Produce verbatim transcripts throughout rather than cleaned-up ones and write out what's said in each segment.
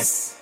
S.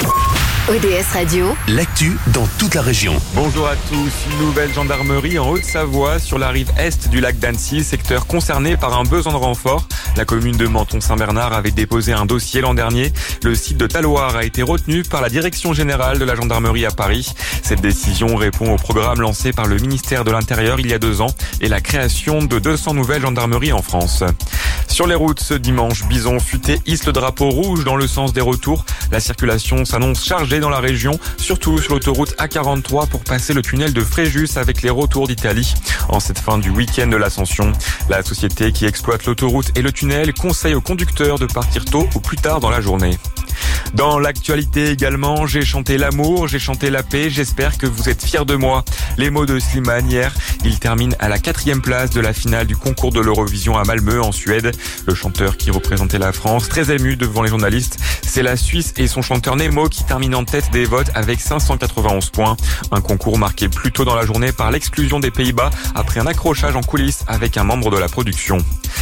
O D S Radio, l'actu dans toute la région. Bonjour à tous. Une nouvelle gendarmerie en Haute-Savoie sur la rive est du lac d'Annecy, secteur concerné par un besoin de renfort. La commune de Menton-Saint-Bernard avait déposé un dossier l'an dernier. Le site de Talloires a été retenu par la direction générale de la gendarmerie à Paris. Cette décision répond au programme lancé par le ministère de l'Intérieur il y a deux ans et la création de deux cents nouvelles gendarmeries en France. Sur les routes ce dimanche, Bison Futé hisse le drapeau rouge dans le sens des retours. La circulation s'annonce chargée dans la région, surtout sur l'autoroute A quarante-trois pour passer le tunnel de Fréjus avec les retours d'Italie. En cette fin du week-end de l'Ascension, la société qui exploite l'autoroute et le tunnel conseille aux conducteurs de partir tôt ou plus tard dans la journée. Dans l'actualité également, j'ai chanté l'amour, j'ai chanté la paix, j'espère que vous êtes fiers de moi. Les mots de Slimane hier, il termine à la quatrième place de la finale du concours de l'Eurovision à Malmö en Suède. Le chanteur qui représentait la France, très ému devant les journalistes, c'est la Suisse et son chanteur Nemo qui termine en tête des votes avec cinq cent quatre-vingt-onze points. Un concours marqué plus tôt dans la journée par l'exclusion des Pays-Bas après un accrochage en coulisses avec un membre de la production.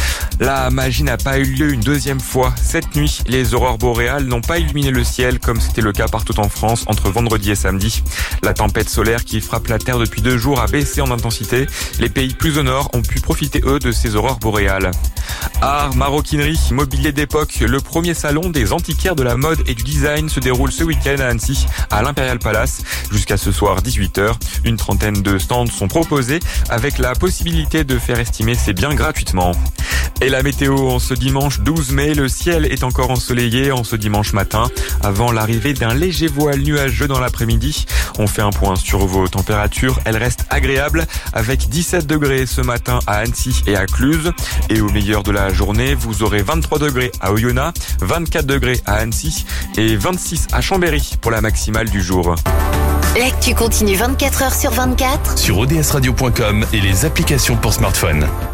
La magie n'a pas eu lieu une deuxième fois. Cette nuit, les aurores boréales n'ont pas illuminé le ciel comme c'était le cas partout en France entre vendredi et samedi. La tempête solaire qui frappe la Terre depuis deux jours a baissé en intensité. Les pays plus au nord ont pu profiter eux de ces aurores boréales. Art, maroquinerie, mobilier d'époque, le premier salon des antiquaires de la mode et du design se déroule ce week-end à Annecy, à l'Imperial Palace. Jusqu'à ce soir dix-huit heures, une trentaine de stands sont proposés avec la possibilité de faire estimer ses biens gratuitement. Et la météo en ce dimanche douze mai, le ciel est encore ensoleillé en ce dimanche matin avant l'arrivée d'un léger voile nuageux dans l'après-midi. On fait un point sur vos températures, elles restent agréables avec dix-sept degrés ce matin à Annecy et à Cluses. Et au meilleur de la journée, vous aurez vingt-trois degrés à Oyonnax, vingt-quatre degrés à Annecy et vingt-six à Chambéry pour la maximale du jour. l'actu continue vingt-quatre heures sur vingt-quatre Sur O D S radio point com et les applications pour smartphone.